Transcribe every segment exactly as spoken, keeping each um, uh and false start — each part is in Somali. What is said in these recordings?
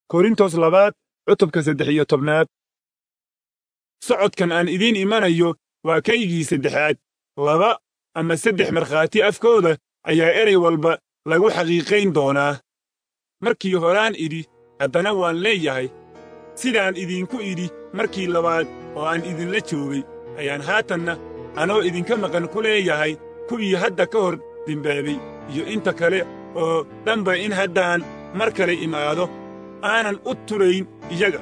korintos labaad cutubka saddex iyo tobnaad. socodkan aan idiin imanayo waa kaygii saddexaad. laba ama saddex markhaati afkooda ayaa erey walba lagu xaqiiqayn doonaa. markii horaan idhi haddana waan leeyahay, sidaan idinku idhi markii labaad oo aan idinla joogay, ayaan haatanna anoo idinka maqan ku leeyahay kuwii hadda ka hor dembaabay iyo inta kale oo dhanba in haddaan mar kale imaado aanan u turayn iyaga.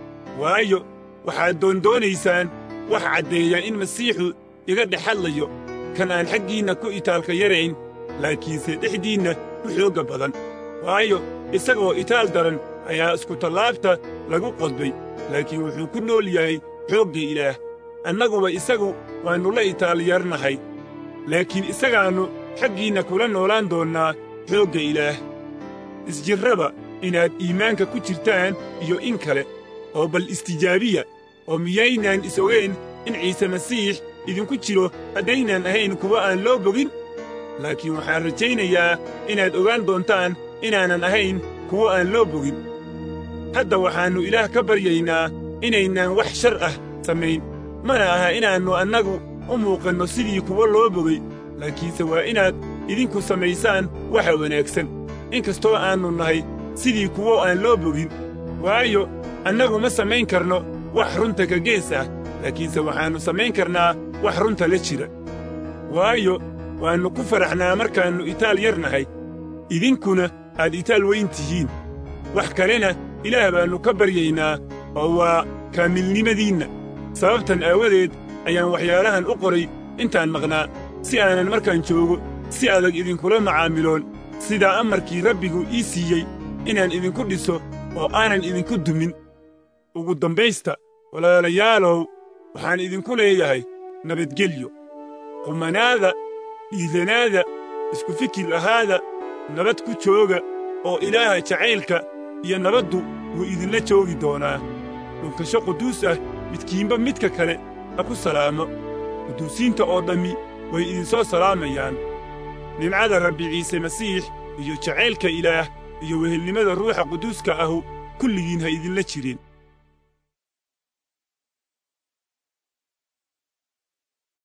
waayo waxaad doondoonaysaan wax caddeeya in masiixu iga dhex hadlayo, kan aan xaggiinna ku itaalka yarayn, laakiinse dhexdiinna ku xoogga badan. waayo isagoo itaal daran ayaa iskutallaabta lagu qodbay, laakiin wuxuu ku nool yahay xoogga Ilaah. annaguba isagu waannu la itaal yarnahay, laakiin isagaannu xaggiinna kula noolaan doonnaa xoogga Ilaah. isjirraba inaad iimaanka ku jirtaan iyo in kale, oo bal istijaabiya, oo miyaynaan is ogayn in ciise masiix idinku jiro haddaynaan ahayn kuwa aan loo bogin? laakiin waxaan rajaynayaa inaad ogaan doontaan inaanan ahayn kuwo aan loo bogin. hadda waxaannu Ilaah ka baryaynaa inaynaan wax shar ah samayn, mana aha inaannu annagu u muuqanno sidii kuwo loo bogay, laakiinse waa inaad idinku samaysaan waxa wanaagsan, in kastoo aannu nahay sidii kuwo aan loo bogin. waayo annagu ma samayn karno wax runta ka gees ah, laakiinse waxaannu samayn karnaa wax runta la jira. waayo waannu ku faraxnaa markaannu itaal yar nahay, idinkuna aad itaal weyn tihiin. wax kalena Ilaah baannu ka baryaynaa oo waa kaamilnimadiinna. sababtan aawadeed ayaan waxyaalahan u qoray intaan maqnaa, si aanan markaan joogo si adag idinkula macaamiloon, sidaa amarkii rabbigu ii siiyey inaan idinku dhiso oo aanan idinku dumin. ugu dambaysta, walaalayaalow, waxaan idinku leeyahay nabadgelyo. qumanaada, dhiidanaada, isku fikir ahaada, nabad ku jooga, oo Ilaaha jacaylka iyo nabaddu wuu idinla joogi doonaa. dhunkasho quduus ah midkiinba midka kale ha ku salaamo. quduusiinta oo dhammi way idinsoo salaamayaan. nimcada Rabbi ciise masiix iyo jacaylka Ilaah iyo wehelnimada Ruuxa Quduuska ahu kulligiin ha idinla jirin.